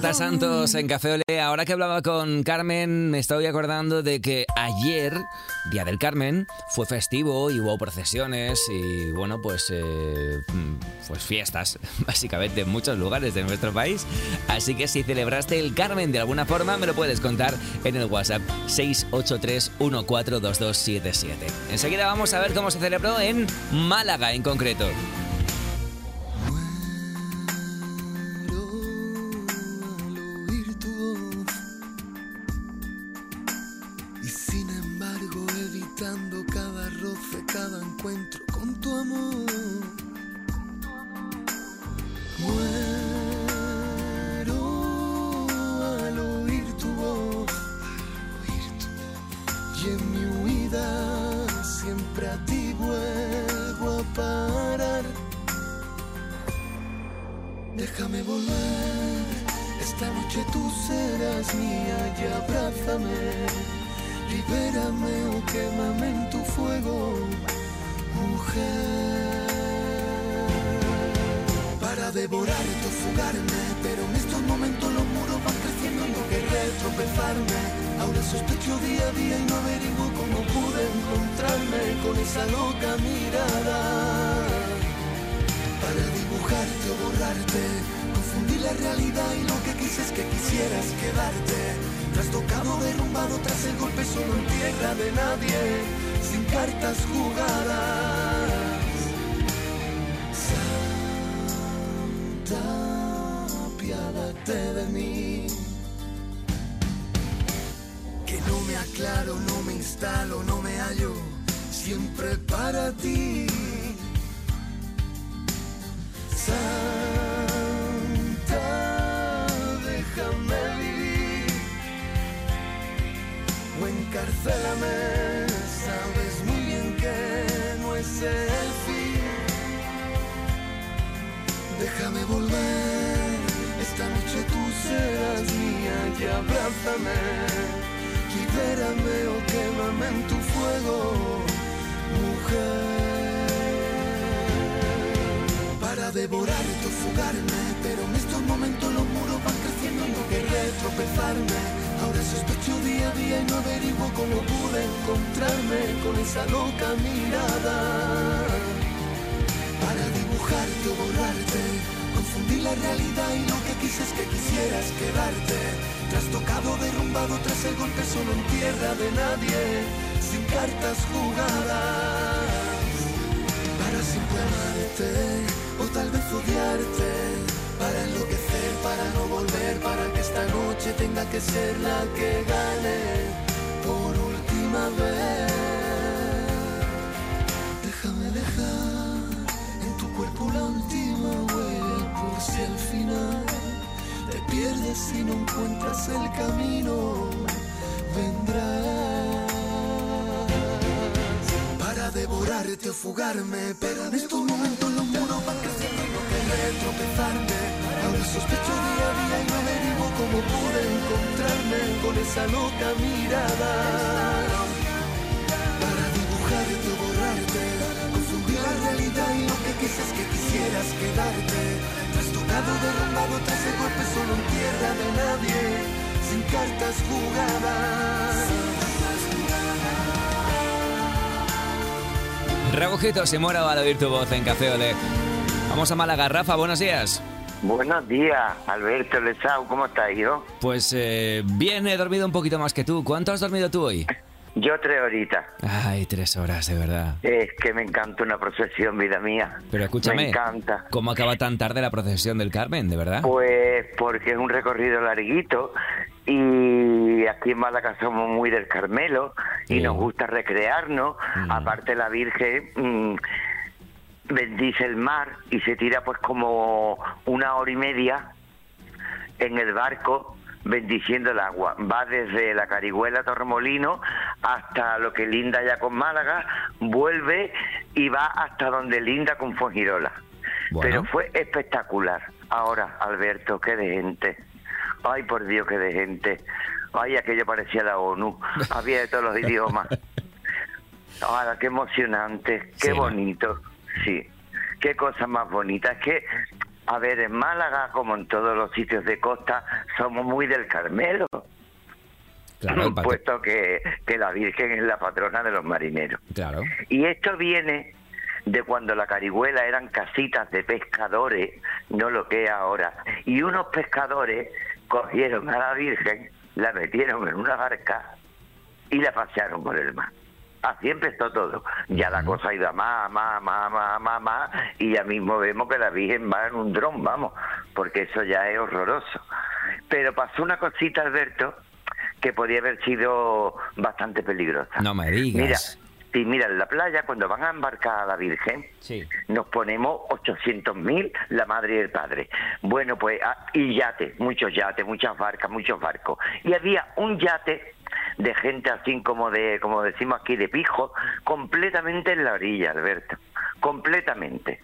Marta Santos en Café Olé. Ahora que hablaba con Carmen, me estoy acordando de que ayer, Día del Carmen, fue festivo y hubo procesiones y, bueno, pues, eh, pues fiestas, básicamente, en muchos lugares de nuestro país. Así que si celebraste el Carmen de alguna forma, me lo puedes contar en el WhatsApp seis ocho tres uno cuatro dos dos siete siete. Enseguida vamos a ver cómo se celebró en Málaga en concreto. Cada roce, cada encuentro con tu amor. Muero al oír tu voz, y en mi huida siempre a ti vuelvo a parar. Déjame volver, esta noche tú serás mía y abrázame. Libérame o quémame en tu fuego, mujer. Para devorarte o fugarme, pero en estos momentos los muros van creciendo, no querré tropezarme. Ahora sospecho día a día y no averiguo cómo pude encontrarme con esa loca mirada. Para dibujarte o borrarte, confundir la realidad y lo que quise es que quisieras quedarte. Trastocado, derrumbado tras el golpe, solo en tierra de nadie, sin cartas jugadas. Santa, apiádate de mí. Que no me aclaro, no me instalo, no me hallo, siempre para ti. Santa, déjame vivir. O encarcélame, sabes muy bien que no es el fin. Déjame volver, esta noche tú serás mía y abrázame. Libérame o quémame en tu fuego, mujer. Para devorarte o fugarme, pero en estos momentos los muros van creciendo, no querré tropezarme. Ahora sospecho día a día y no averiguo cómo pude encontrarme con esa loca mirada. Para dibujarte o borrarte, confundir la realidad y lo que quise es que quisieras quedarte. Trastocado, derrumbado tras el golpe, solo en tierra de nadie, sin cartas jugadas. Para siempre amarte, o tal vez odiarte. Para enloquecer, para no volver, para que esta noche tenga que ser la que gane por última vez. Déjame dejar en tu cuerpo la última huella, por si al final te pierdes y no encuentras el camino, vendrás. Para devorarte o fugarme, pero en estos momentos los muros van creciendo y no querré tropezarme. Ahora sospecho día a día y no averiguo cómo pude encontrarme con esa loca mirada. Para dibujarte o borrarte, confundir la realidad y lo que quise es que quisieras quedarte. Trastocado, derrumbado tras el golpe, solo en tierra de nadie, sin cartas jugadas. Rebujitos y Mora al oír tu voz en Café Olé. Vamos a Málaga. Rafa, buenos días. Buenos días, Alberto Lezao, ¿cómo estás, hijo? Pues eh, bien, he dormido un poquito más que tú. ¿Cuánto has dormido tú hoy? Yo tres horitas. Ay, tres horas, de verdad. Es que me encanta una procesión, vida mía. Pero escúchame, me encanta. ¿Cómo acaba tan tarde la procesión del Carmen, de verdad? Pues porque es un recorrido larguito y aquí en Málaga somos muy del Carmelo y sí. Nos gusta recrearnos. Mm. Aparte la Virgen... Mmm, bendice el mar y se tira pues como una hora y media en el barco bendiciendo el agua. Va desde la Carihuela Torremolino hasta lo que linda ya con Málaga, vuelve y va hasta donde linda con Fuengirola. Bueno. Pero fue espectacular. Ahora, Alberto, qué de gente. Ay, por Dios, qué de gente. Ay, aquello parecía la ONU. Había de todos los idiomas. Ahora, qué emocionante, qué sí, bonito. ¿no? Sí, qué cosa más bonita. Es que A ver, en Málaga, como en todos los sitios de costa, somos muy del Carmelo. Claro, el patro- puesto que, que la Virgen es la patrona de los marineros. Claro. Y esto viene de cuando la Carihuela eran casitas de pescadores, no lo que es ahora. Y unos pescadores cogieron a la Virgen, la metieron en una barca y la pasearon por el mar. Así empezó todo. Ya la cosa ha ido a más, más, más, más, más, más, y ya mismo vemos que la Virgen va en un dron, vamos, porque eso ya es horroroso. Pero pasó una cosita, Alberto, que podía haber sido bastante peligrosa. No me digas. Mira, sí, mira, en la playa, cuando van a embarcar a la Virgen, sí. nos ponemos ochocientos mil, la madre y el padre. Bueno, pues, ah, y yates, muchos yates, muchas barcas, muchos barcos. Y había un yate de gente así como de, como decimos aquí, de pijo, completamente en la orilla, Alberto, completamente.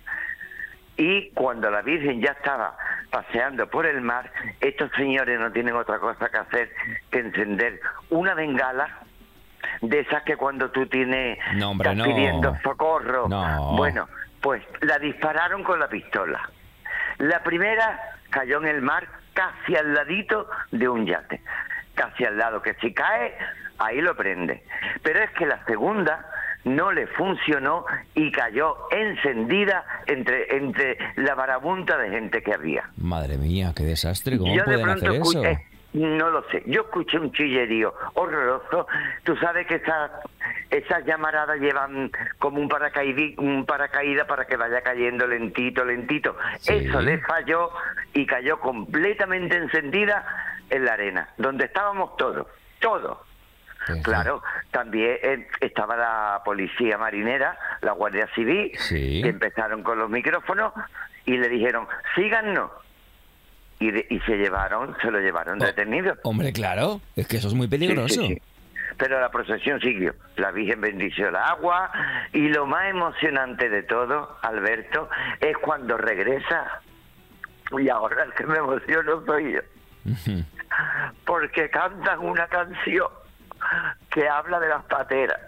Y cuando la Virgen ya estaba paseando por el mar, estos señores no tienen otra cosa que hacer que encender una bengala de esas que cuando tú tienes, no, hombre, estás no. pidiendo socorro. No. Bueno, pues la dispararon con la pistola. La primera cayó en el mar casi al ladito de un yate, casi al lado, que si cae, ahí lo prende. Pero es que la segunda no le funcionó y cayó encendida entre entre la marabunta de gente que había. Madre mía, qué desastre. ¿Cómo Yo de pueden pronto hacer eso? escuché, no lo sé, yo escuché un chillerío horroroso. Tú sabes que esas, esas llamaradas llevan como un, paracaidí, un paracaídas para que vaya cayendo lentito, lentito. Sí. Eso le falló y cayó completamente encendida en la arena, donde estábamos todos, todos. Pues Claro, también eh, estaba la policía marinera, la Guardia Civil, Sí. que empezaron con los micrófonos y le dijeron, síganos. Y, de- y se llevaron, se lo llevaron detenido. Hombre, claro, es que eso es muy peligroso. Sí, sí, sí. Pero la procesión siguió. La Virgen bendició el agua y lo más emocionante de todo, Alberto, es cuando regresa. Y ahora el que me emociono soy yo. Porque cantan una canción que habla de las pateras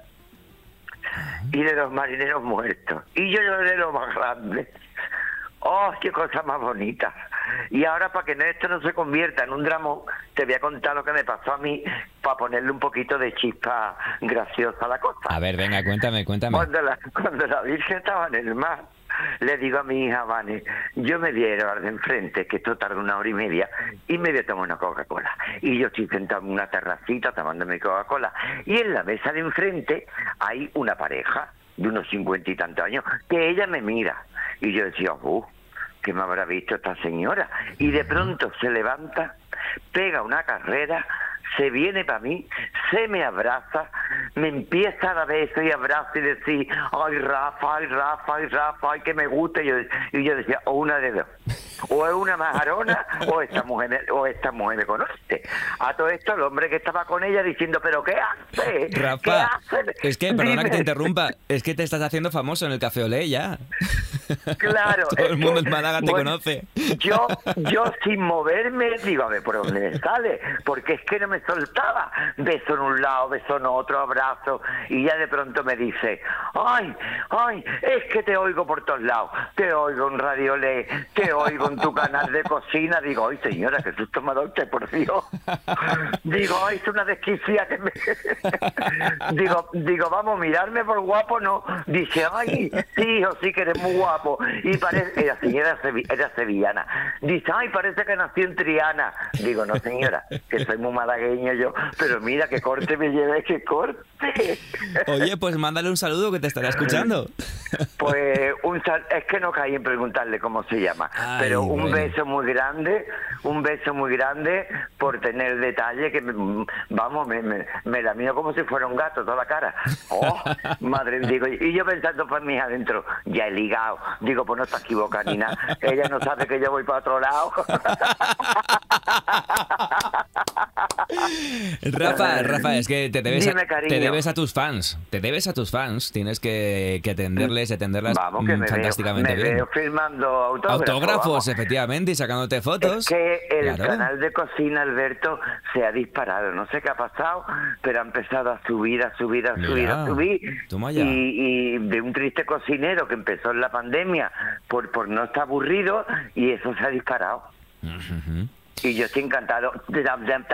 y de los marineros muertos. Y yo lloré lo más grande. ¡Oh, qué cosa más bonita! Y ahora, para que no- esto no se convierta en un dramón, te voy a contar lo que me pasó a mí para ponerle un poquito de chispa graciosa a la cosa. A ver, venga, cuéntame, cuéntame. Cuando la, cuando la Virgen estaba en el mar, le digo a mi hija, Vane, yo me voy a ir al de enfrente, que esto tarda una hora y media, y me voy a tomar una Coca-Cola. Y yo estoy sentado en una terracita tomando mi Coca-Cola, y en la mesa de enfrente hay una pareja de unos cincuenta y tantos años, que ella me mira. Y yo decía, uh, ¿qué me habrá visto esta señora? Y de pronto se levanta, pega una carrera, se viene para mí, se me abraza, me empieza a dar besos y abrazos y decir, ay Rafa, ay Rafa, ay Rafa, ay que me gusta. Y yo, y yo decía, o una de dos, o es una majarona o esta mujer me- o esta mujer me conoce. A todo esto el hombre que estaba con ella diciendo, pero ¿qué hace? ¿Qué Rafa, hace? es que, perdona que te Dime. interrumpa, es que te estás haciendo famoso en el Café Olé ya. Claro. Todo es el mundo que, en Málaga te bueno, conoce. Yo, yo sin moverme, digo, a ver, ¿por dónde me sale? Porque es que no me soltaba. Beso en un lado, beso en otro, abrazo. Y ya de pronto me dice, ay, ay, es que te oigo por todos lados. Te oigo en Radio Le, te oigo en tu canal de cocina. Digo, ay, señora, qué susto me ha dado usted, por Dios. Digo, ay, es una desquicia que me... digo, digo, vamos, mirarme por guapo, no. Dice, ay, sí, hijo, sí que eres muy guapo. Y parece, era así, era, sevi- era sevillana. Dice, ay, parece que nació en Triana. Digo, no, señora, que soy muy malagueño yo, pero mira, que corte me llevé, que corte. Oye, pues mándale un saludo que te estará escuchando. Pues un sal- es que no caí en preguntarle cómo se llama, Ay, pero un bueno. beso muy grande, un beso muy grande por tener detalle que, me- vamos, me, me, me la mío como si fuera un gato toda la cara. Oh, madre, digo, y yo pensando para mí adentro, ya he ligado, digo, pues no está equivocada ni nada, ella no sabe que yo voy para otro lado. Rafa, Rafa, es que te debes, Dime, a, cariño. te debes a tus fans. Te debes a tus fans. Tienes que, que atenderles, atenderlas Vamos, que mm, me, fantásticamente veo, me bien. veo firmando autógrafos. Autógrafos, vamos. efectivamente, y sacándote fotos. Es que el Claro. canal de cocina, Alberto, se ha disparado. No sé qué ha pasado, pero ha empezado a subir, a subir, a subir, Mira, a subir. toma ya. Y, y de un triste cocinero que empezó en la pandemia por, por no estar aburrido, y eso se ha disparado. Ujú. Y yo estoy encantado.